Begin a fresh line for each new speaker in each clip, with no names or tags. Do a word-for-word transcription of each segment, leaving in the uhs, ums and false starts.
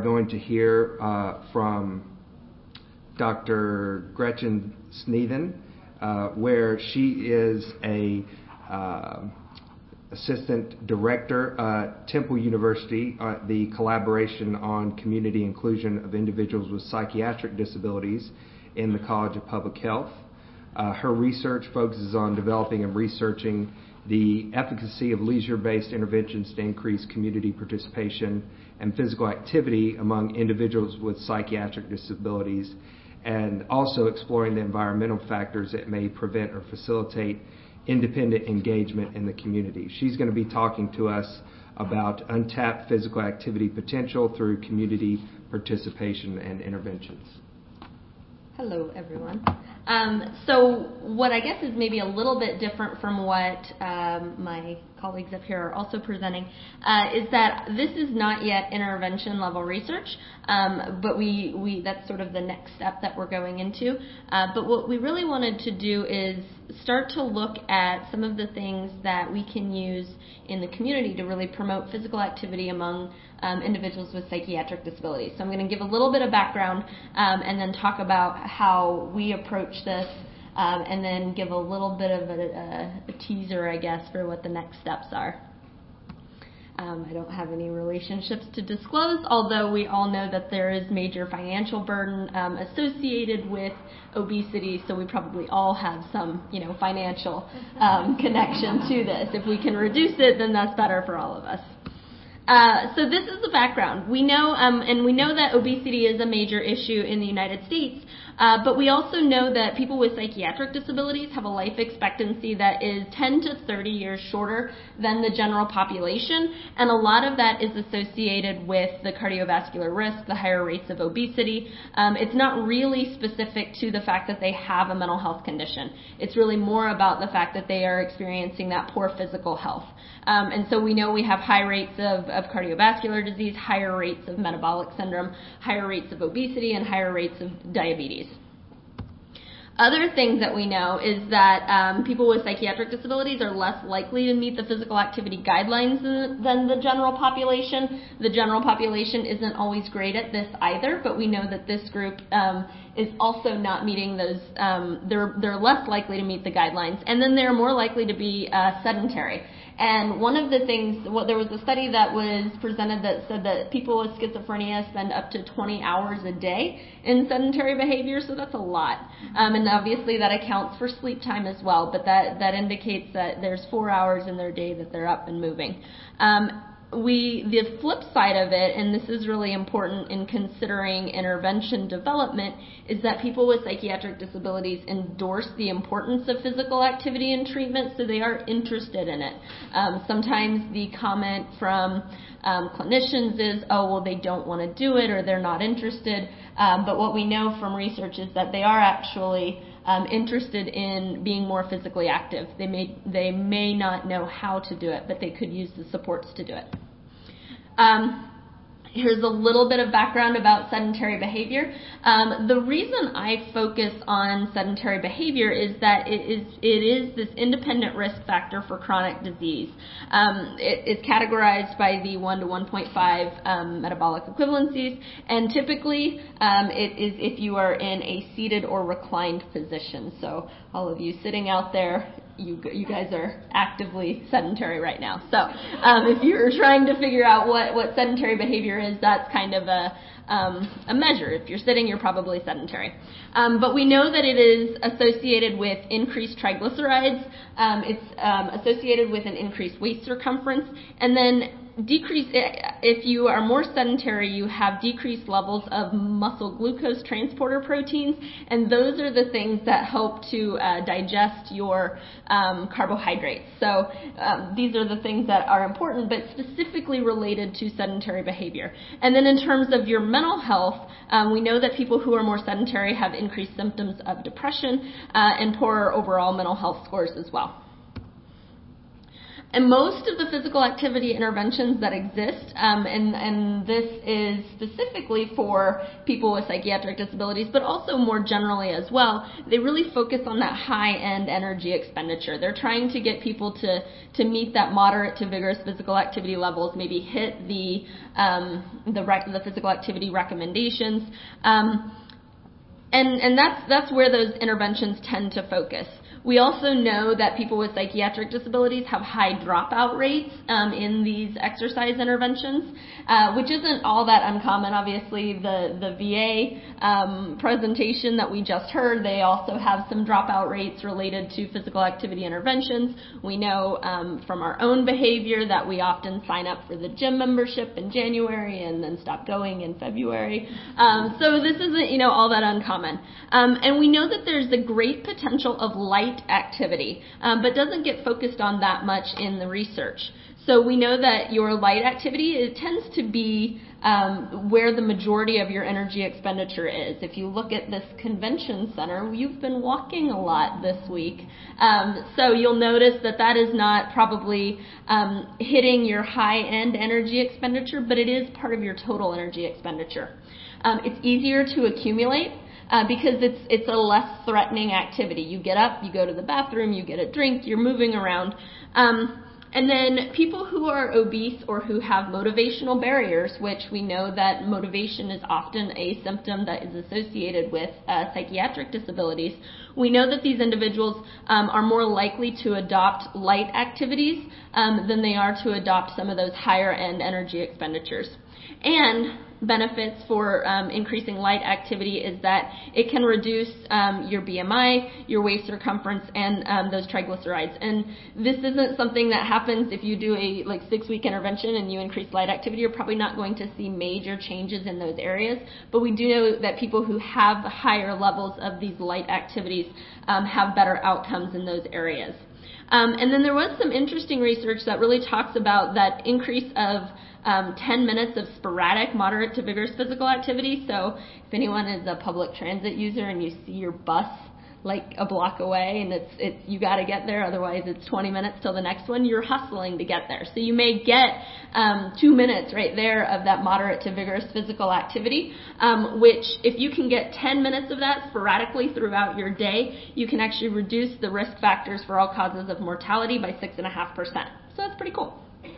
going to hear uh, from Doctor Gretchen Sneathen, uh, where she is a uh, Assistant Director at Temple University, uh, the collaboration on community inclusion of individuals with psychiatric disabilities in the College of Public Health. Uh, her research focuses on developing and researching the efficacy of leisure-based interventions to increase community participation and physical activity among individuals with psychiatric disabilities, and also exploring the environmental factors that may prevent or facilitate independent engagement in the community. She's going to be talking to us about untapped physical activity potential through community participation and interventions.
Hello, everyone. Um, so what I guess is maybe a little bit different from what um, my colleagues up here are also presenting uh, is that this is not yet intervention level research, um, but we, we that's sort of the next step that we're going into. Uh, but what we really wanted to do is start to look at some of the things that we can use in the community to really promote physical activity among um, individuals with psychiatric disabilities. So I'm going to give a little bit of background um, and then talk about how we approach this, um, and then give a little bit of a, a, a teaser, I guess, for what the next steps are. Um, I don't have any relationships to disclose, although we all know that there is major financial burden um, associated with obesity, so we probably all have some, you know, financial um, connection to this. If we can reduce it, then that's better for all of us. Uh, so this is the background. We know, um, and we know that obesity is a major issue in the United States, uh, but we also know that people with psychiatric disabilities have a life expectancy that is ten to thirty years shorter than the general population, and a lot of that is associated with the cardiovascular risk, the higher rates of obesity. Um, it's not really specific to the fact that they have a mental health condition. It's really more about the fact that they are experiencing that poor physical health. Um, and so we know we have high rates of, of cardiovascular disease, higher rates of metabolic syndrome, higher rates of obesity, and higher rates of diabetes. Other things that we know is that um, people with psychiatric disabilities are less likely to meet the physical activity guidelines than, than the general population. The general population isn't always great at this either, but we know that this group um, is also not meeting those, um, they're, they're less likely to meet the guidelines, and then they're more likely to be uh, sedentary. And one of the things, well, there was a study that was presented that said that people with schizophrenia spend up to twenty hours a day in sedentary behavior, so that's a lot. Um, and obviously that accounts for sleep time as well, but that, that indicates that there's four hours in their day that they're up and moving. Um, We, the flip side of it, and this is really important in considering intervention development, is that people with psychiatric disabilities endorse the importance of physical activity in treatment, so they are interested in it. Um, sometimes the comment from um, clinicians is, oh, well, they don't want to do it, or they're not interested. Um, but what we know from research is that they are actually Um, interested in being more physically active. They may they may not know how to do it, but they could use the supports to do it. Um, here's a little bit of background about sedentary behavior. Um, the reason I focus on sedentary behavior is that it is it is this independent risk factor for chronic disease. Um, it, it's categorized by the one to one point five um, metabolic equivalencies, and typically um, it is if you are in a seated or reclined position. So all of you sitting out there, you you guys are actively sedentary right now. So um, if you're trying to figure out what, what sedentary behavior is, that's kind of a um, a measure. If you're sitting, you're probably sedentary. Um, but we know that it is associated with increased triglycerides. Um, it's um, associated with an increased waist circumference, and then decrease, if you are more sedentary, you have decreased levels of muscle glucose transporter proteins, and those are the things that help to uh, digest your um, carbohydrates. So um, these are the things that are important, but specifically related to sedentary behavior. And then in terms of your mental health, um, we know that people who are more sedentary have increased symptoms of depression uh, and poorer overall mental health scores as well. And most of the physical activity interventions that exist, um, and, and this is specifically for people with psychiatric disabilities, but also more generally as well, they really focus on that high-end energy expenditure. They're trying to get people to, to meet that moderate to vigorous physical activity levels, maybe hit the, um, the, rec- the physical activity recommendations. Um, and, and that's, that's where those interventions tend to focus. We also know that people with psychiatric disabilities have high dropout rates um, in these exercise interventions, uh, which isn't all that uncommon. Obviously, the, the V A um, presentation that we just heard, they also have some dropout rates related to physical activity interventions. We know um, from our own behavior that we often sign up for the gym membership in January and then stop going in February. Um, so this isn't, you know, all that uncommon. Um, and we know that there's a great potential of light activity, um, but doesn't get focused on that much in the research. So we know that your light activity, it tends to be um, where the majority of your energy expenditure is. If you look at this convention center, you've been walking a lot this week. Um, so you'll notice that that is not probably um, hitting your high-end energy expenditure, but it is part of your total energy expenditure. Um, it's easier to accumulate. Uh, because it's it's a less threatening activity. You get up, you go to the bathroom, you get a drink, you're moving around. Um, and then people who are obese or who have motivational barriers, which we know that motivation is often a symptom that is associated with uh, psychiatric disabilities, we know that these individuals um, are more likely to adopt light activities um, than they are to adopt some of those higher end energy expenditures. And benefits for um, increasing light activity is that it can reduce um, your B M I, your waist circumference, and um, those triglycerides. And this isn't something that happens if you do a like six-week intervention and you increase light activity. You're probably not going to see major changes in those areas. But we do know that people who have higher levels of these light activities um, have better outcomes in those areas. Um, and then there was some interesting research that really talks about that increase of Um, ten minutes of sporadic, moderate to vigorous physical activity. So if anyone is a public transit user and you see your bus like a block away and it's it's you got to get there, otherwise it's twenty minutes till the next one, you're hustling to get there. So you may get um, two minutes right there of that moderate to vigorous physical activity, um, which if you can get ten minutes of that sporadically throughout your day, you can actually reduce the risk factors for all causes of mortality by six point five percent. So that's pretty cool.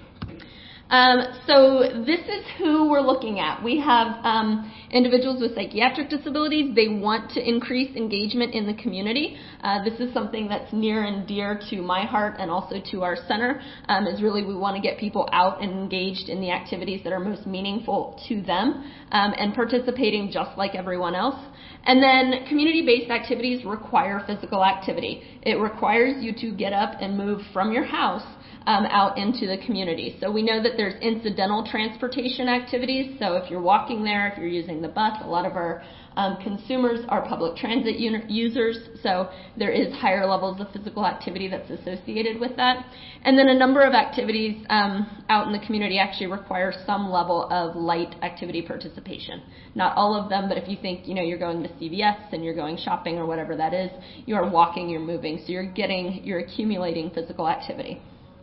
Um, so this is who we're looking at. We have um, individuals with psychiatric disabilities. They want to increase engagement in the community. Uh, this is something that's near and dear to my heart and also to our center, um, is really we want to get people out and engaged in the activities that are most meaningful to them um, and participating just like everyone else. And then community-based activities require physical activity. It requires you to get up and move from your house Um, out into the community. So we know that there's incidental transportation activities. So if you're walking there, if you're using the bus, a lot of our um, consumers are public transit uni- users. So there is higher levels of physical activity that's associated with that. And then a number of activities um, out in the community actually require some level of light activity participation. Not all of them, but if you think, you know, you're going to C V S and you're going shopping or whatever that is, you are walking, you're moving. So you're getting, you're accumulating physical activity.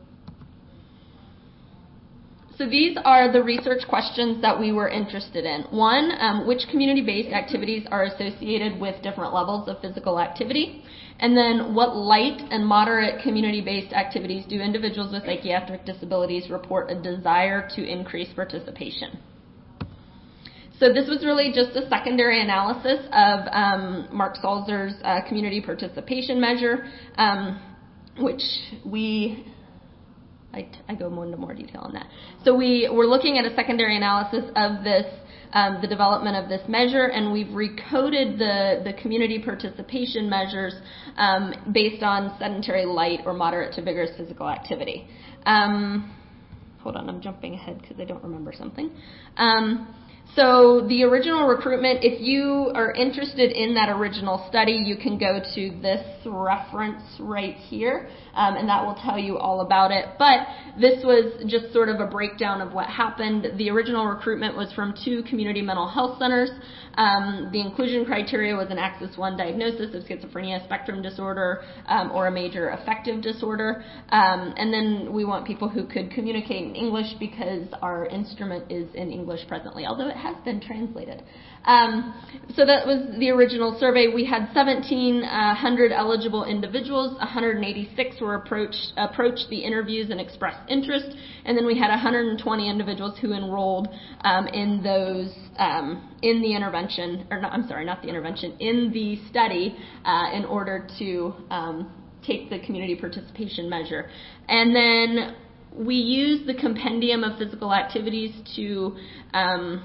So these are the research questions that we were interested in. One, um, which community-based activities are associated with different levels of physical activity? And then what light and moderate community-based activities do individuals with psychiatric disabilities report a desire to increase participation? So this was really just a secondary analysis of um, Mark Salzer's uh, community participation measure, um, which we... I, I go more into more detail on that. So we, we're looking at a secondary analysis of this, um, the development of this measure, and we've recoded the, the community participation measures um, based on sedentary light or moderate to vigorous physical activity. Um, hold on, I'm jumping ahead because I don't remember something. Um, So the original recruitment, if you are interested in that original study, you can go to this reference right here, um, and that will tell you all about it. But this was just sort of a breakdown of what happened. The original recruitment was from two community mental health centers. Um, the inclusion criteria was an Axis one diagnosis of schizophrenia spectrum disorder um, or a major affective disorder. Um, and then we want people who could communicate in English because our instrument is in English presently, although it has been translated. Um, so that was the original survey. We had seventeen hundred eligible individuals. one hundred eighty-six were approached, approached the interviews and expressed interest. And then we had one hundred twenty individuals who enrolled um, in those, um, in the intervention, or not, I'm sorry, not the intervention, in the study uh, in order to um, take the community participation measure. And then we used the compendium of physical activities to um,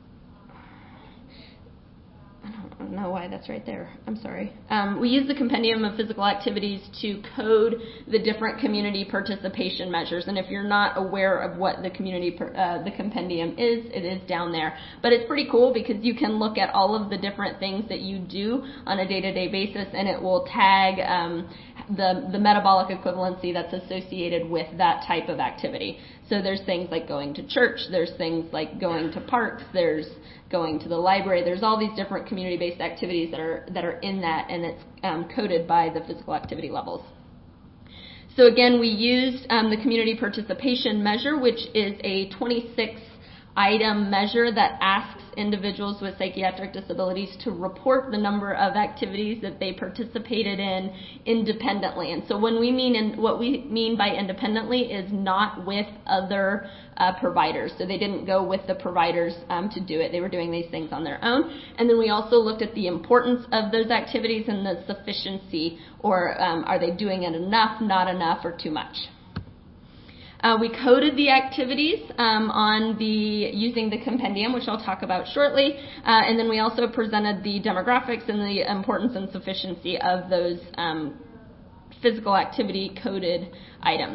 I don't know why that's right there. I'm sorry. Um, we use the compendium of physical activities to code the different community participation measures. And if you're not aware of what the community per, uh, the compendium is, it is down there. But it's pretty cool because you can look at all of the different things that you do on a day-to-day basis, and it will tag um, the the metabolic equivalency that's associated with that type of activity. So there's things like going to church, there's things like going to parks, there's going to the library, there's all these different community-based activities that are that are in that, and it's um, coded by the physical activity levels. So again, we used um, the community participation measure, which is a twenty-six item measure that asks individuals with psychiatric disabilities to report the number of activities that they participated in independently. And so when we mean in, what we mean by independently is not with other uh, providers. So they didn't go with the providers um, to do it. They were doing these things on their own. And then we also looked at the importance of those activities and the sufficiency, or um, are they doing it enough, not enough, or too much. Uh, we coded the activities um, on the using the compendium, which I'll talk about shortly, uh, and then we also presented the demographics and the importance and sufficiency of those um, physical activity coded items.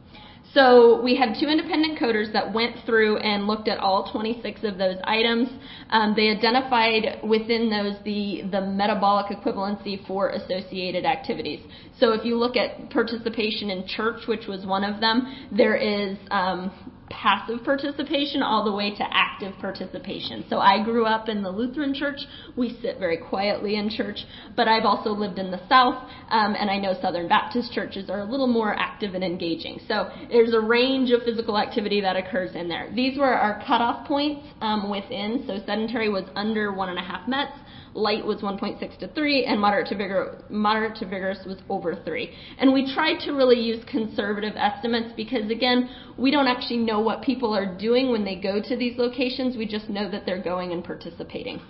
So we had two independent coders that went through and looked at all twenty-six of those items. Um, they identified within those the, the metabolic equivalency for associated activities. So if you look at participation in church, which was one of them, there is um, passive participation all the way to active participation. So I grew up in the Lutheran church. We sit very quietly in church, but I've also lived in the South, um, and I know Southern Baptist churches are a little more active and engaging. So there's a range of physical activity that occurs in there. These were our cutoff points um, within. So sedentary was under one and a half METs. Light was one point six to three, and moderate to, vigor, moderate to vigorous was over three. And we tried to really use conservative estimates because, again, we don't actually know what people are doing when they go to these locations. We just know that they're going and participating.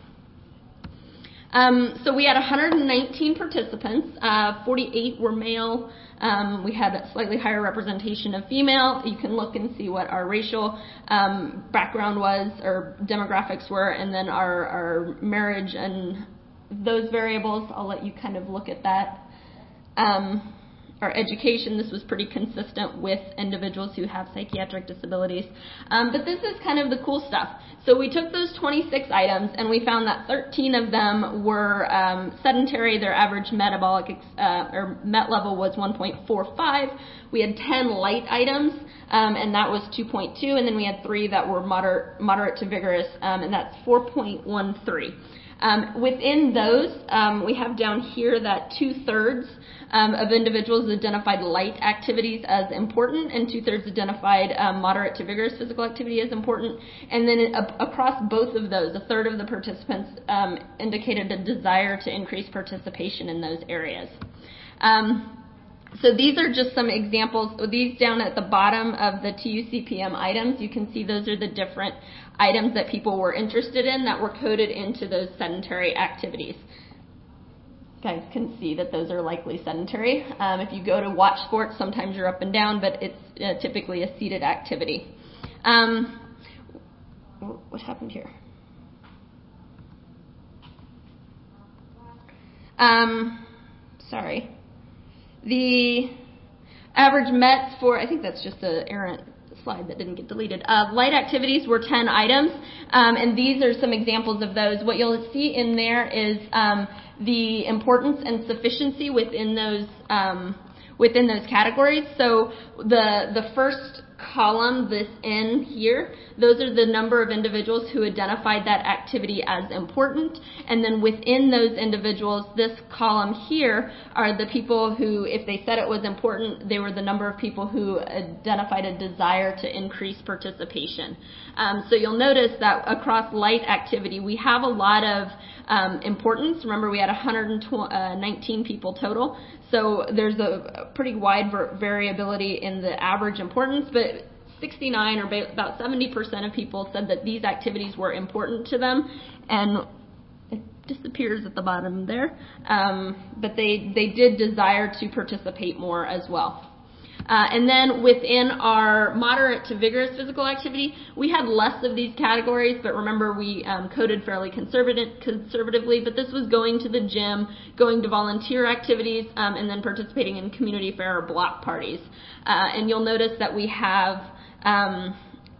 Um, so we had one hundred nineteen participants. Uh, forty-eight were male. Um, we had a slightly higher representation of female. You can look and see what our racial um, background was, or demographics were, and then our, our marriage and those variables. I'll let you kind of look at that. Um, Our education, this was pretty consistent with individuals who have psychiatric disabilities. Um, but this is kind of the cool stuff. So we took those twenty-six items, and we found that thirteen of them were um, sedentary. Their average metabolic uh, or MET level was one point four five. We had ten light items, um, and that was two point two. And then we had three that were moderate, moderate to vigorous, um, and that's four point one three. Um, within those, um, we have down here that two-thirds um, of individuals identified light activities as important, and two-thirds identified um, moderate to vigorous physical activity as important. And then it, uh, across both of those, a third of the participants um, indicated a desire to increase participation in those areas. Um, So these are just some examples. These down at the bottom of the T U C P M items, you can see those are the different items that people were interested in that were coded into those sedentary activities. You guys can see that those are likely sedentary. Um, if you go to watch sports, sometimes you're up and down, but it's uh, typically a seated activity. Um, what happened here? Um, sorry. The average METs for, I think that's just an errant slide that didn't get deleted. Uh, light activities were ten items, um, and these are some examples of those. What you'll see in there is um, the importance and sufficiency within those um, within those categories. So the the first column, this N here, those are the number of individuals who identified that activity as important. And then within those individuals, this column here are the people who, if they said it was important, they were the number of people who identified a desire to increase participation. Um, so you'll notice that across light activity, we have a lot of um, importance. Remember, we had one hundred nineteen people total. So there's a pretty wide variability in the average importance, but sixty-nine or about seventy percent of people said that these activities were important to them, and it disappears at the bottom there, um, but they, they did desire to participate more as well. Uh, and then within our moderate to vigorous physical activity, we had less of these categories, but remember we um, coded fairly conservative, conservatively, but this was going to the gym, going to volunteer activities, um, and then participating in community fair or block parties. Uh, and you'll notice that we have um,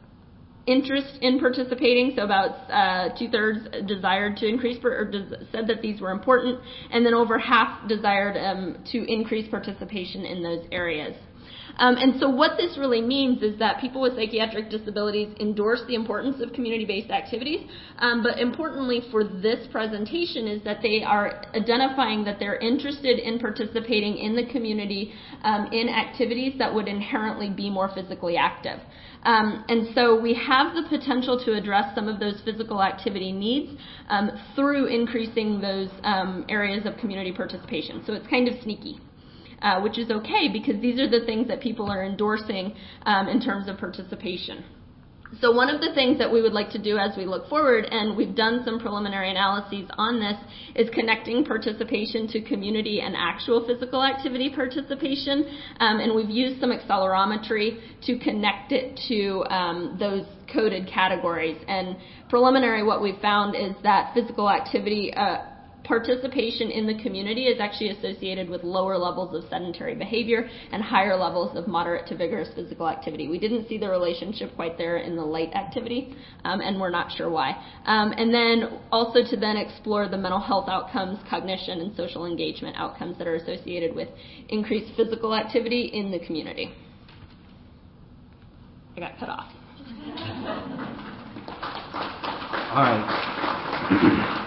interest in participating, so about uh, two-thirds desired to increase, or des- said that these were important, and then over half desired um, to increase participation in those areas. Um, and so what this really means is that people with psychiatric disabilities endorse the importance of community-based activities, um, but importantly for this presentation is that they are identifying that they're interested in participating in the community um, in activities that would inherently be more physically active. Um, and so we have the potential to address some of those physical activity needs um, through increasing those um, areas of community participation. So it's kind of sneaky. Uh, which is okay because these are the things that people are endorsing um, in terms of participation. So one of the things that we would like to do as we look forward, and we've done some preliminary analyses on this, is connecting participation to community and actual physical activity participation. Um, and we've used some accelerometry to connect it to um, those coded categories. And preliminary, what we've found is that physical activity uh, participation in the community is actually associated with lower levels of sedentary behavior and higher levels of moderate to vigorous physical activity. We didn't see the relationship quite there in the light activity, um, and we're not sure why. Um, and then also to then explore the mental health outcomes, cognition, and social engagement outcomes that are associated with increased physical activity in the community. I got cut off.
All right.